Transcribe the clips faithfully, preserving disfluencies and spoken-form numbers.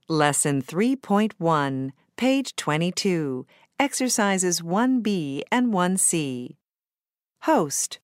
Lesson three point one, page twenty-two, exercises one B and one C. Host.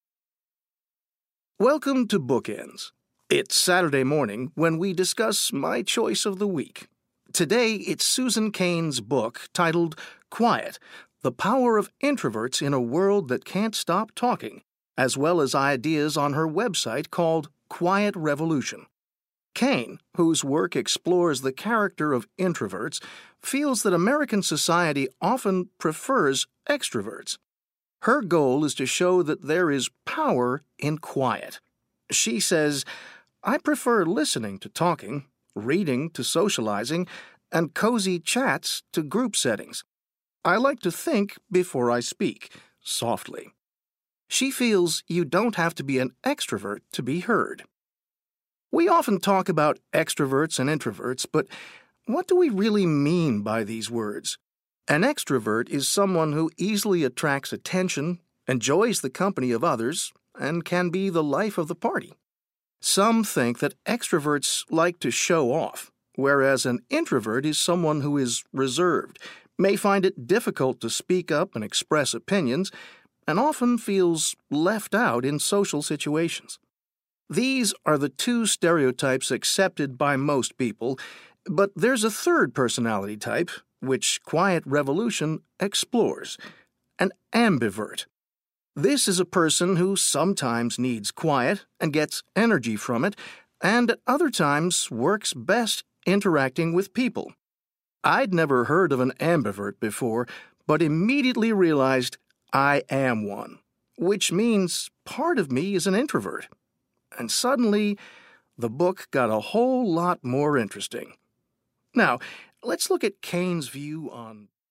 Welcome to Bookends. It's Saturday morning when we discuss my choice of the week. Today, it's Susan Cain's book titled Quiet: The Power of Introverts in a World That Can't Stop Talking, as well as ideas on her website called Quiet Revolution. Cain, whose work explores the character of introverts, feels that American society often prefers extroverts. Her goal is to show that there is power in quiet. She says, "I prefer listening to talking, reading to socializing, and cozy chats to group settings. I like to think before I speak, softly." She feels you don't have to be an extrovert to be heard. We often talk about extroverts and introverts, but what do we really mean by these words? An extrovert is someone who easily attracts attention, enjoys the company of others, and can be the life of the party. Some think that extroverts like to show off, whereas an introvert is someone who is reserved, may find it difficult to speak up and express opinions, and often feels left out in social situations. These are the two stereotypes accepted by most people, but there's a third personality type, which Quiet Revolution explores: an ambivert. This is a person who sometimes needs quiet and gets energy from it, and at other times works best interacting with people. I'd never heard of an ambivert before, but immediately realized I am one, which means part of me is an introvert. And suddenly, the book got a whole lot more interesting. Now, let's look at Cain's view on